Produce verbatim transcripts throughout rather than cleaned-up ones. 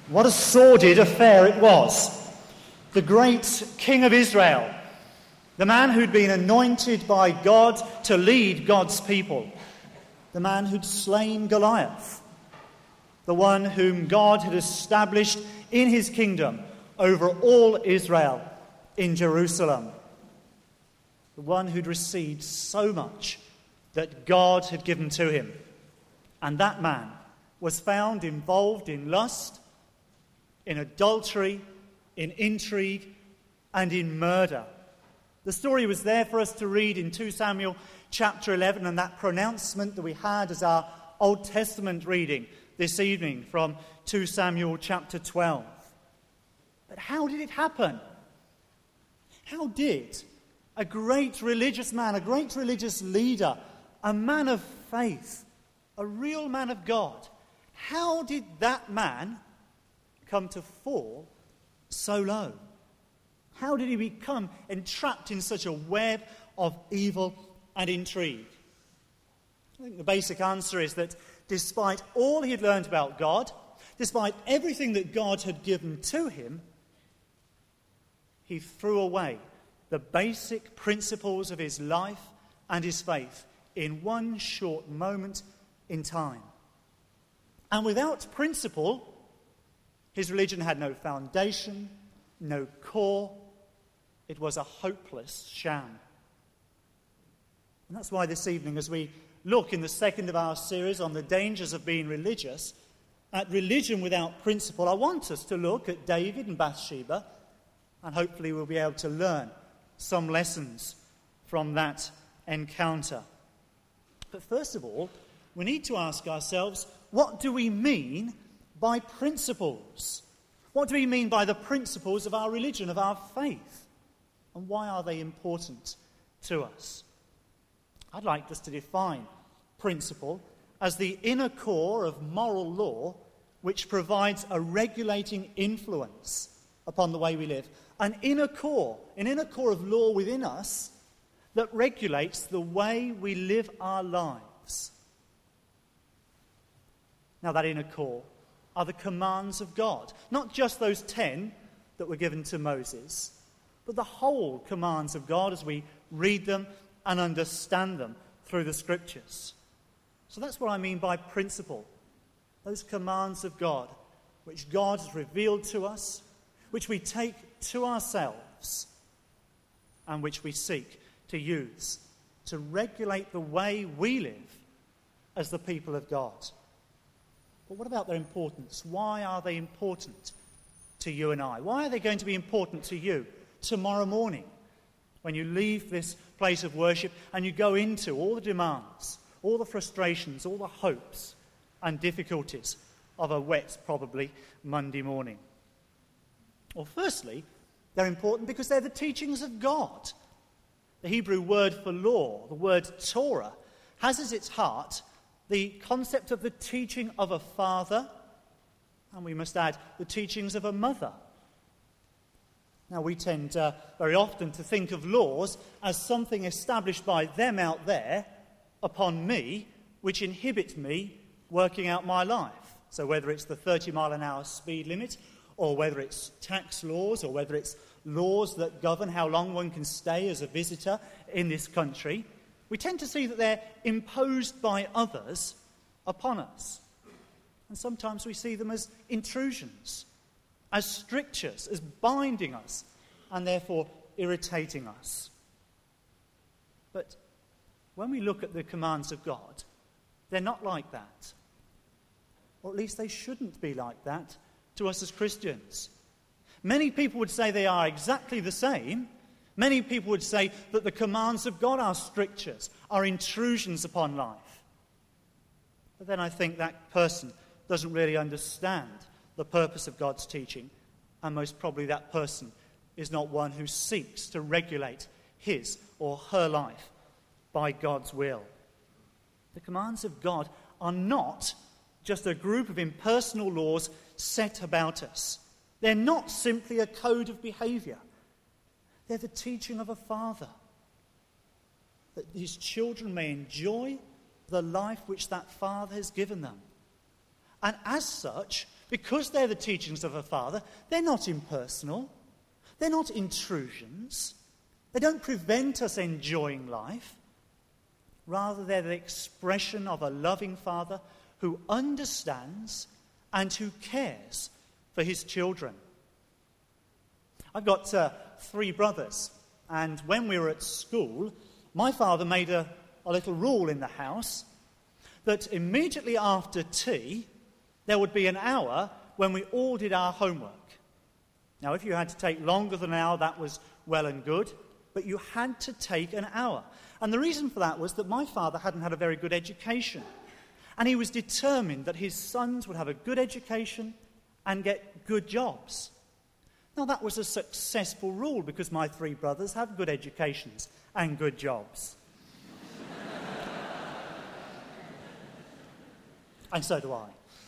What a sordid affair it was. The great king of Israel, the man who'd been anointed by God to lead God's people, the man who'd slain Goliath, the one whom God had established in his kingdom over all Israel in Jerusalem, the one who'd received so much that God had given to him. And that man was found involved in lust, in adultery, in intrigue, and in murder. The story was there for us to read in Second Samuel chapter eleven, and that pronouncement that we had as our Old Testament reading this evening from Second Samuel chapter twelve. But how did it happen? How did a great religious man, a great religious leader, a man of faith, a real man of God, how did that man come to fall so low? How did he become entrapped in such a web of evil and intrigue? I think the basic answer is that despite all he had learned about God, despite everything that God had given to him, he threw away the basic principles of his life and his faith in one short moment in time. And without principle, his religion had no foundation, no core. It was a hopeless sham. And that's why this evening, as we look in the second of our series on the dangers of being religious, at religion without principle, I want us to look at David and Bathsheba, and hopefully we'll be able to learn some lessons from that encounter. But first of all, we need to ask ourselves, what do we mean by principles? What do we mean by the principles of our religion, of our faith? And why are they important to us? I'd like us to define principle as the inner core of moral law which provides a regulating influence upon the way we live. An inner core, an inner core of law within us that regulates the way we live our lives. Now, that inner core are the commands of God. Not just those ten that were given to Moses, but the whole commands of God as we read them and understand them through the Scriptures. So that's what I mean by principle. Those commands of God, which God has revealed to us, which we take to ourselves, and which we seek to use to regulate the way we live as the people of God. But what about their importance? Why are they important to you and I? Why are they going to be important to you tomorrow morning when you leave this place of worship and you go into all the demands, all the frustrations, all the hopes and difficulties of a wet, probably, Monday morning? Well, firstly, they're important because they're the teachings of God. The Hebrew word for law, the word Torah, has as its heart the concept of the teaching of a father, and we must add the teachings of a mother. Now, we tend uh, very often to think of laws as something established by them out there upon me, which inhibit me working out my life. So whether it's the thirty mile an hour speed limit, or whether it's tax laws, or whether it's laws that govern how long one can stay as a visitor in this country, we tend to see that they're imposed by others upon us. And sometimes we see them as intrusions, as strictures, as binding us, and therefore irritating us. But when we look at the commands of God, they're not like that. Or at least they shouldn't be like that to us as Christians. Many people would say they are exactly the same. Many people would say that the commands of God are strictures, are intrusions upon life. But then I think that person doesn't really understand the purpose of God's teaching, and most probably that person is not one who seeks to regulate his or her life by God's will. The commands of God are not just a group of impersonal laws set about us. They're not simply a code of behavior. They're the teaching of a father, that his children may enjoy the life which that father has given them. And as such, Because they're the teachings of a Father, they're not impersonal. They're not intrusions. They don't prevent us enjoying life. Rather, they're the expression of a loving Father who understands and who cares for his children. I've got uh, three brothers, and when we were at school, my father made a, a little rule in the house that immediately after tea, there would be an hour when we all did our homework. Now, if you had to take longer than an hour, that was well and good, but you had to take an hour. And the reason for that was that my father hadn't had a very good education, and he was determined that his sons would have a good education and get good jobs. Now, that was a successful rule because my three brothers have good educations and good jobs. And so do I.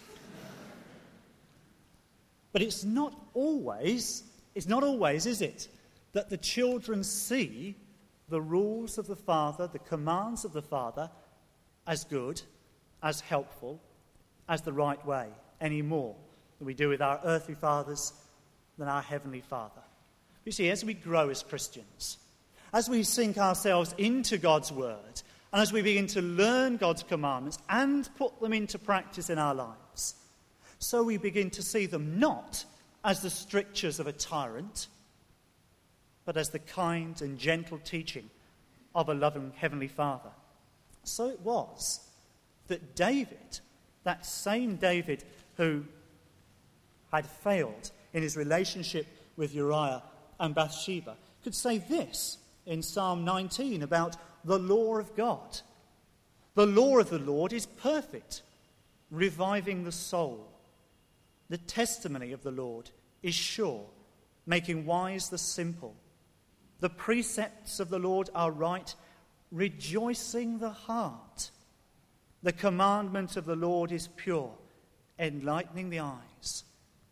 But it's not always, it's not always, is it, that the children see the rules of the Father, the commands of the Father, as good, as helpful, as the right way, any more than we do with our earthly fathers than our heavenly Father. You see, as we grow as Christians, as we sink ourselves into God's word, and as we begin to learn God's commandments and put them into practice in our lives, so we begin to see them not as the strictures of a tyrant, but as the kind and gentle teaching of a loving heavenly Father. So it was that David, that same David who had failed in his relationship with Uriah and Bathsheba, could say this in Psalm nineteen about the law of God. The law of the Lord is perfect, reviving the soul. The testimony of the Lord is sure, making wise the simple. The precepts of the Lord are right, rejoicing the heart. The commandment of the Lord is pure, enlightening the eyes.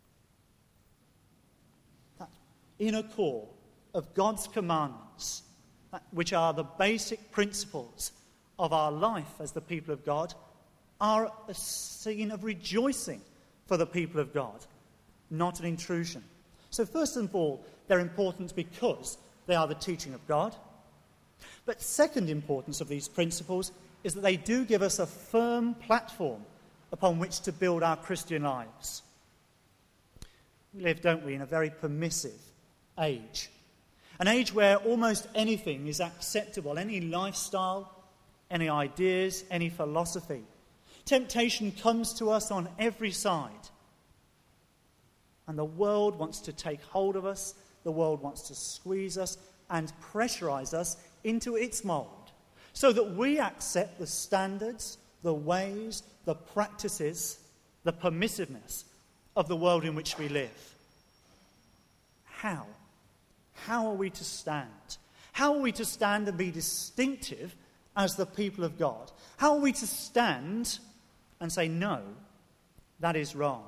That inner core of God's commandments, which are the basic principles of our life as the people of God, are a scene of rejoicing for the people of God, not an intrusion. So first of all, they're important because they are the teaching of God. But second importance of these principles is that they do give us a firm platform upon which to build our Christian lives. We live, don't we, in a very permissive age. An age where almost anything is acceptable, any lifestyle, any ideas, any philosophy. Temptation comes to us on every side. And the world wants to take hold of us, the world wants to squeeze us and pressurize us into its mold, so that we accept the standards, the ways, the practices, the permissiveness of the world in which we live. How? How are we to stand? How are we to stand and be distinctive as the people of God? How are we to stand and say, no, that is wrong?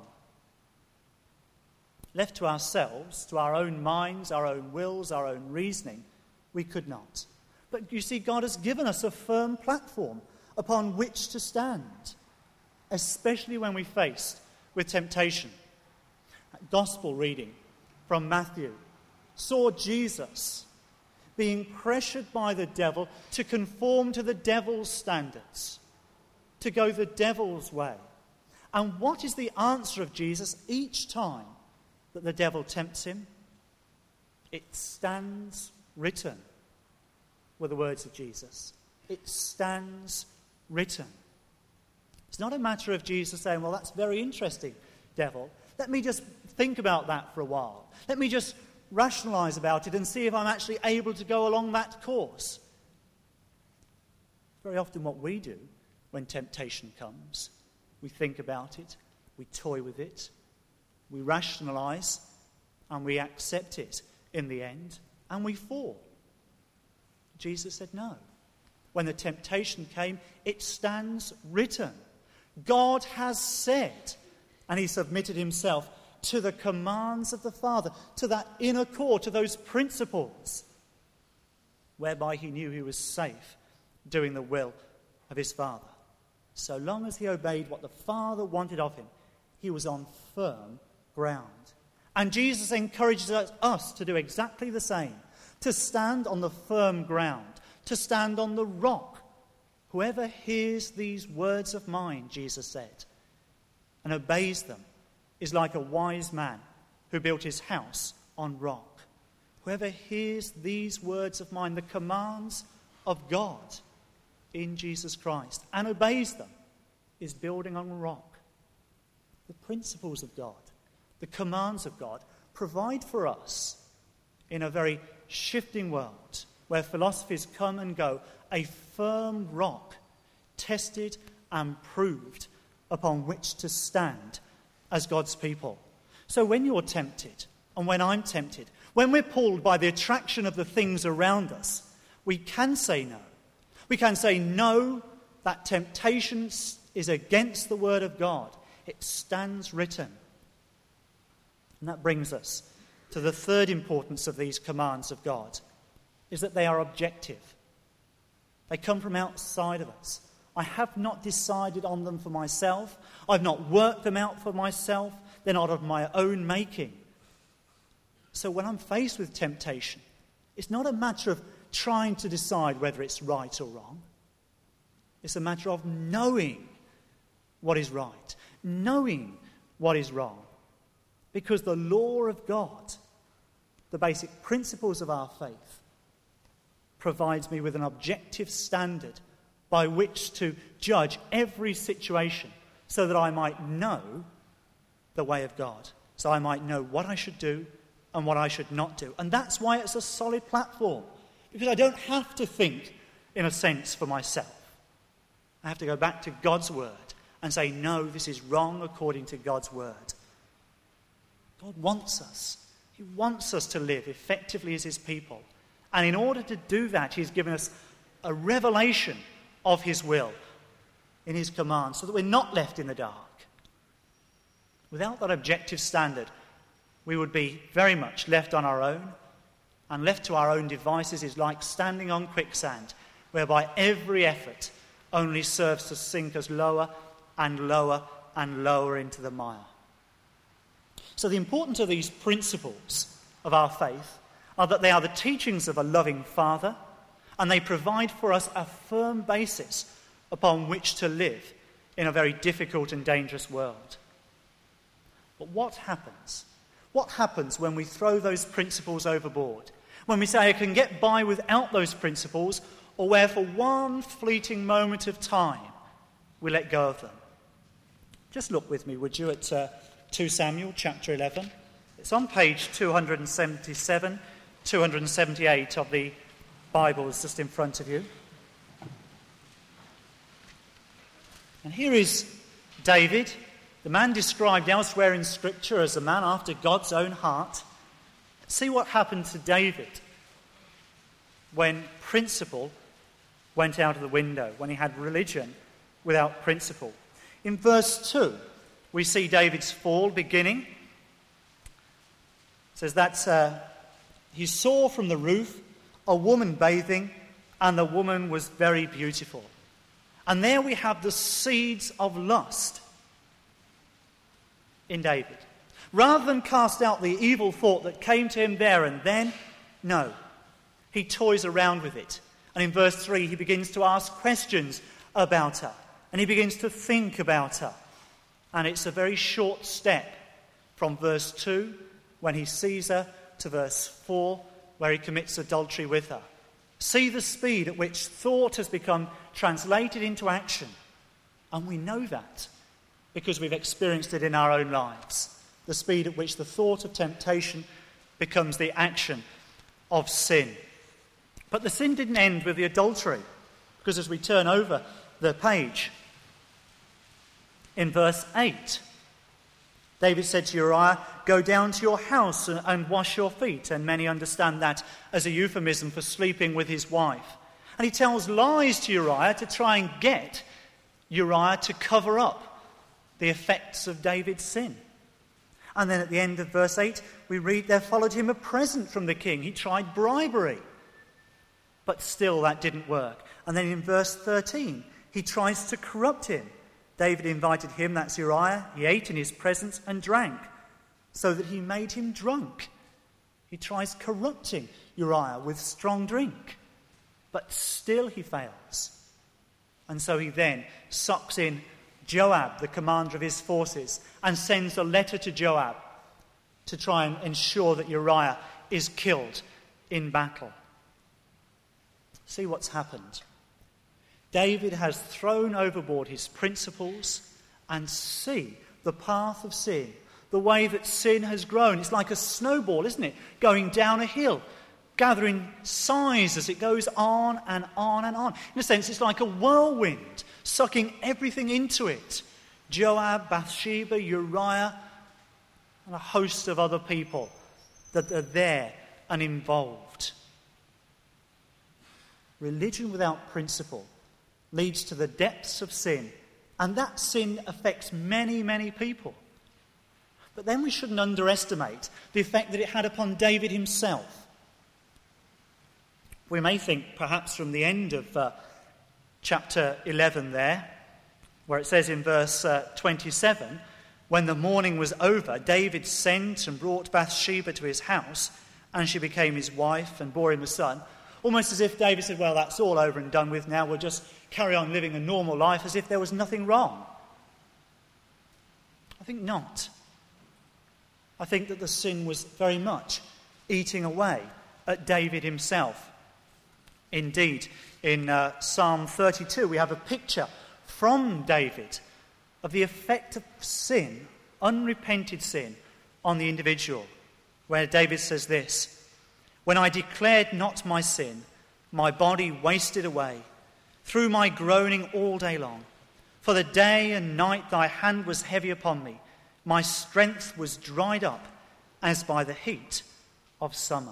Left to ourselves, to our own minds, our own wills, our own reasoning, we could not. But you see, God has given us a firm platform upon which to stand, especially when we're faced with temptation. Gospel reading from Matthew saw Jesus being pressured by the devil to conform to the devil's standards, to go the devil's way. And what is the answer of Jesus each time that the devil tempts him? It stands written, were the words of Jesus. It stands written. It's not a matter of Jesus saying, well, that's very interesting, devil. Let me just think about that for a while. Let me just rationalize about it and see if I'm actually able to go along that course. Very often what we do when temptation comes, we think about it, we toy with it, we rationalize, and we accept it in the end, and we fall. Jesus said no. When the temptation came, it stands written. God has said, and he submitted himself to the commands of the Father, to that inner core, to those principles, whereby he knew he was safe doing the will of his Father. So long as he obeyed what the Father wanted of him, he was on firm ground. And Jesus encourages us to do exactly the same, to stand on the firm ground, to stand on the rock. Whoever hears these words of mine, Jesus said, and obeys them is like a wise man who built his house on rock. Whoever hears these words of mine, the commands of God in Jesus Christ, and obeys them, is building on a rock. The principles of God, the commands of God, provide for us in a very shifting world where philosophies come and go, a firm rock, tested and proved, upon which to stand as God's people. So when you're tempted, and when I'm tempted, when we're pulled by the attraction of the things around us, we can say no. We can say no, that temptation is against the word of God. It stands written. And that brings us to the third importance of these commands of God, is that they are objective. They come from outside of us. I have not decided on them for myself. I've not worked them out for myself. They're not of my own making. So when I'm faced with temptation, it's not a matter of trying to decide whether it's right or wrong. It's a matter of knowing what is right, knowing what is wrong. Because the law of God, the basic principles of our faith, provides me with an objective standard by which to judge every situation so that I might know the way of God, so I might know what I should do and what I should not do. And that's why it's a solid platform, because I don't have to think, in a sense, for myself. I have to go back to God's word and say, no, this is wrong according to God's word. God wants us. He wants us to live effectively as his people. And in order to do that, he's given us a revelation of his will in his command, so that we're not left in the dark. Without that objective standard, we would be very much left on our own, and left to our own devices is like standing on quicksand, whereby every effort only serves to sink us lower and lower and lower into the mire. So the importance of these principles of our faith are that they are the teachings of a loving Father, and they provide for us a firm basis upon which to live in a very difficult and dangerous world. But what happens? What happens when we throw those principles overboard? When we say I can get by without those principles, or where for one fleeting moment of time we let go of them? Just look with me, would you, at uh, Second Samuel chapter eleven. It's on page two seventy-seven, two seventy-eight of the Bibles just in front of you. And here is David, the man described elsewhere in Scripture as a man after God's own heart. See what happened to David when principle went out of the window, when he had religion without principle. In verse two, we see David's fall beginning. It says that uh, he saw from the roof a woman bathing, and the woman was very beautiful. And there we have the seeds of lust in David. Rather than cast out the evil thought that came to him there and then, no, he toys around with it. And in verse three, he begins to ask questions about her, and he begins to think about her. And it's a very short step from verse two, when he sees her, to verse four, where he commits adultery with her. See the speed at which thought has become translated into action. And we know that because we've experienced it in our own lives. The speed at which the thought of temptation becomes the action of sin. But the sin didn't end with the adultery, because as we turn over the page, in verse eight, David said to Uriah, go down to your house and, and wash your feet. And many understand that as a euphemism for sleeping with his wife. And he tells lies to Uriah to try and get Uriah to cover up the effects of David's sin. And then at the end of verse eight, we read, there followed him a present from the king. He tried bribery, but still that didn't work. And then in verse thirteen, he tries to corrupt him David invited him, that's Uriah. He ate in his presence and drank, so that he made him drunk. He tries corrupting Uriah with strong drink, but still he fails. And so he then sucks in Joab, the commander of his forces, and sends a letter to Joab to try and ensure that Uriah is killed in battle. See what's happened. David has thrown overboard his principles and see the path of sin, the way that sin has grown. It's like a snowball, isn't it? Going down a hill, gathering size as it goes on and on and on. In a sense, it's like a whirlwind, sucking everything into it. Joab, Bathsheba, Uriah, and a host of other people that are there and involved. Religion without principle leads to the depths of sin, and that sin affects many, many people. But then we shouldn't underestimate the effect that it had upon David himself. We may think, perhaps from the end of uh, chapter eleven there, where it says in verse uh, twenty-seven, when the morning was over, David sent and brought Bathsheba to his house, and she became his wife and bore him a son. Almost as if David said, well, that's all over and done with now, we'll just carry on living a normal life as if there was nothing wrong. I think not. I think that the sin was very much eating away at David himself. Indeed, in uh, Psalm thirty-two, we have a picture from David of the effect of sin, unrepented sin, on the individual, where David says this, when I declared not my sin, my body wasted away, through my groaning all day long. For the day and night thy hand was heavy upon me. My strength was dried up as by the heat of summer.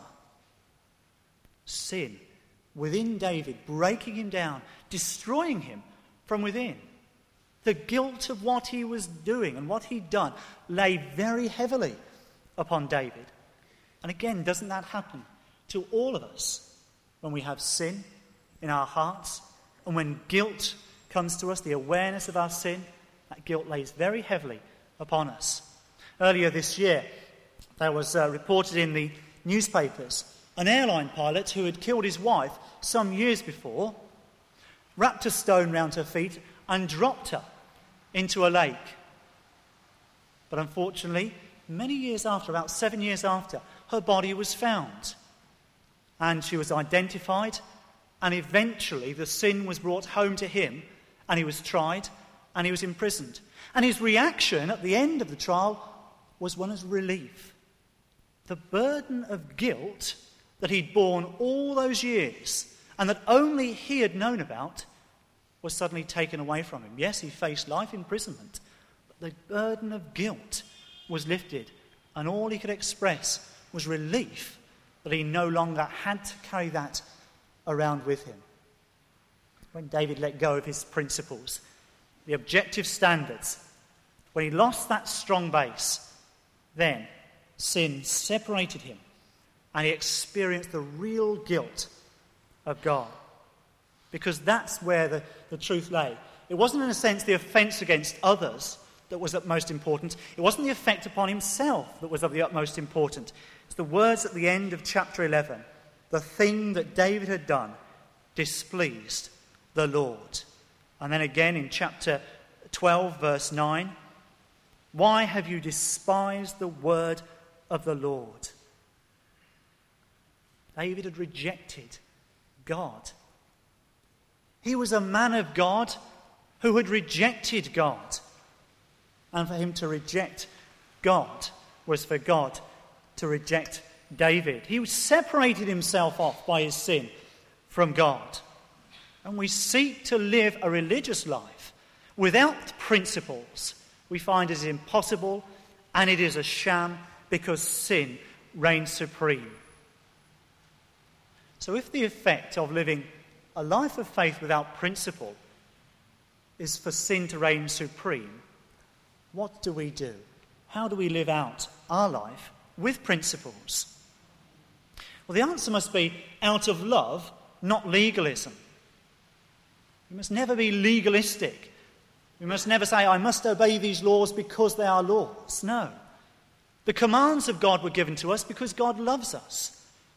Sin within David, breaking him down, destroying him from within. The guilt of what he was doing and what he'd done lay very heavily upon David. And again, doesn't that happen to all of us when we have sin in our hearts, and when guilt comes to us, the awareness of our sin, that guilt lays very heavily upon us. Earlier this year, there was uh, reported in the newspapers an airline pilot who had killed his wife some years before, wrapped a stone round her feet and dropped her into a lake. But unfortunately, many years after, about seven years after, her body was found. And she was identified, and eventually the sin was brought home to him, and he was tried, and he was imprisoned. And his reaction at the end of the trial was one of relief. The burden of guilt that he'd borne all those years, and that only he had known about, was suddenly taken away from him. Yes, he faced life imprisonment, but the burden of guilt was lifted, and all he could express was relief that he no longer had to carry that around with him. When David let go of his principles, the objective standards, when he lost that strong base, then sin separated him and he experienced the real guilt of God. Because that's where the, the truth lay. It wasn't, in a sense, the offence against others that was at most important. It wasn't the effect upon himself that was of the utmost important. It's the words at the end of chapter eleven. The thing that David had done displeased the Lord. And then again in chapter twelve, verse nine. Why have you despised the word of the Lord? David had rejected God. He was a man of God who had rejected God. And for him to reject God was for God to reject David. He separated himself off by his sin from God. And we seek to live a religious life without principles. We find it is impossible, and it is a sham, because sin reigns supreme. So if the effect of living a life of faith without principle is for sin to reign supreme, what do we do? How do we live out our life with principles? Well, the answer must be out of love, not legalism. We must never be legalistic We must never say, I must obey these laws because they are laws. No. The commands of God were given to us because God loves us.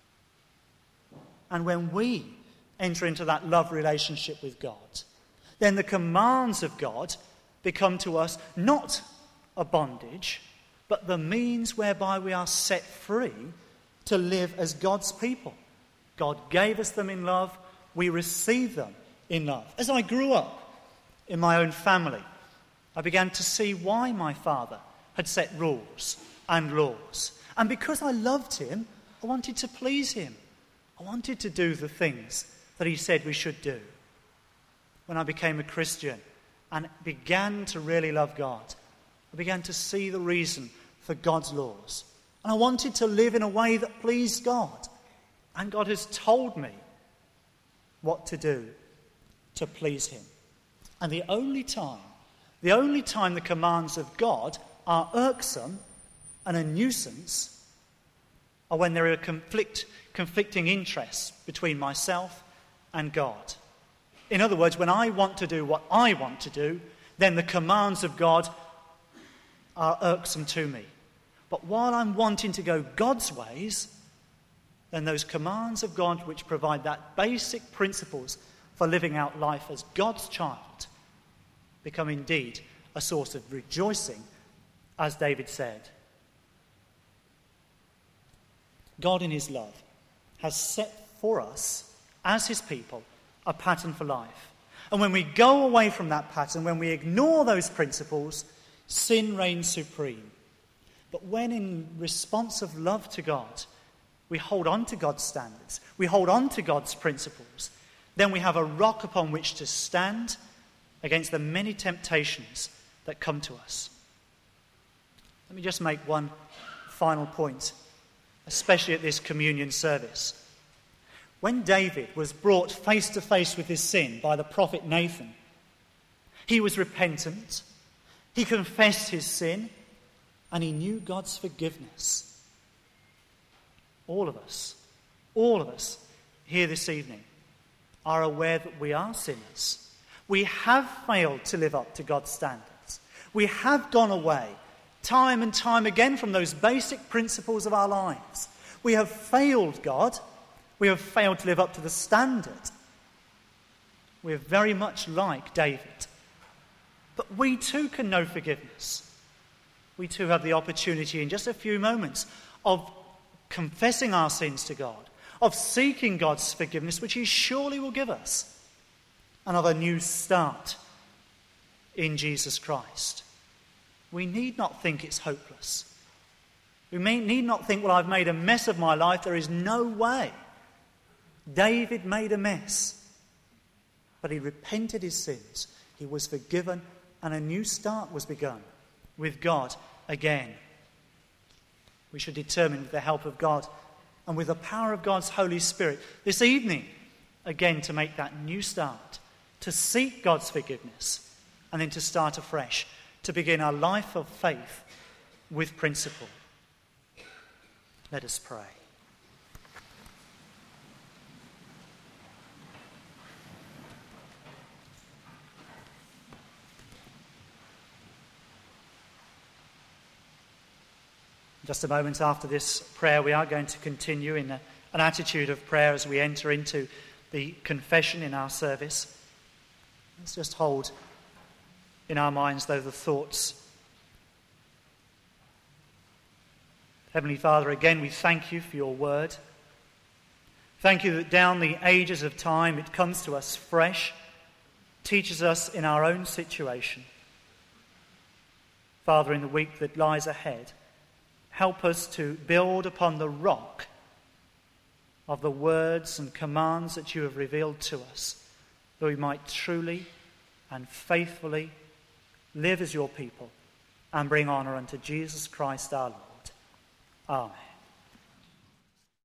And when we enter into that love relationship with God, then the commands of God become to us not a bondage, but the means whereby we are set free to live as God's people. God gave us them in love. We receive them in love. As I grew up in my own family, I began to see why my father had set rules and laws. And because I loved him, I wanted to please him. I wanted to do the things that he said we should do. When I became a Christian and began to really love God, I began to see the reason for God's laws. And I wanted to live in a way that pleased God. And God has told me what to do to please him. And the only time, the only time the commands of God are irksome and a nuisance are when there are conflict, conflicting interests between myself and God. In other words, when I want to do what I want to do, then the commands of God are irksome to me. But while I'm wanting to go God's ways, then those commands of God which provide that basic principles for living out life as God's child become indeed a source of rejoicing, as David said. God in his love has set for us, as his people, a pattern for life. And when we go away from that pattern, when we ignore those principles, sin reigns supreme. But when in response of love to God, we hold on to God's standards, we hold on to God's principles, then we have a rock upon which to stand against the many temptations that come to us. Let me just make one final point, especially at this communion service. When David was brought face to face with his sin by the prophet Nathan, he was repentant, he confessed his sin, and he knew God's forgiveness. All of us, all of us here this evening are aware that we are sinners. We have failed to live up to God's standards. We have gone away time and time again from those basic principles of our lives. We have failed God. We have failed to live up to the standard. We are very much like David. But we too can know forgiveness. We too have the opportunity in just a few moments of confessing our sins to God, of seeking God's forgiveness, which he surely will give us, and of a new start in Jesus Christ. We need not think it's hopeless. We may, need not think, well, I've made a mess of my life. There is no way. David made a mess, but he repented his sins. He was forgiven, and a new start was begun with God again. We should determine, with the help of God and with the power of God's Holy Spirit, this evening, again, to make that new start, to seek God's forgiveness, and then to start afresh, to begin our life of faith with principle. Let us pray. Just a moment after this prayer, we are going to continue in a, an attitude of prayer as we enter into the confession in our service. Let's just hold in our minds, though, the thoughts. Heavenly Father, again we thank you for your word. Thank you that down the ages of time it comes to us fresh, teaches us in our own situation. Father, in the week that lies ahead, help us to build upon the rock of the words and commands that you have revealed to us, that we might truly and faithfully live as your people and bring honour unto Jesus Christ our Lord. Amen.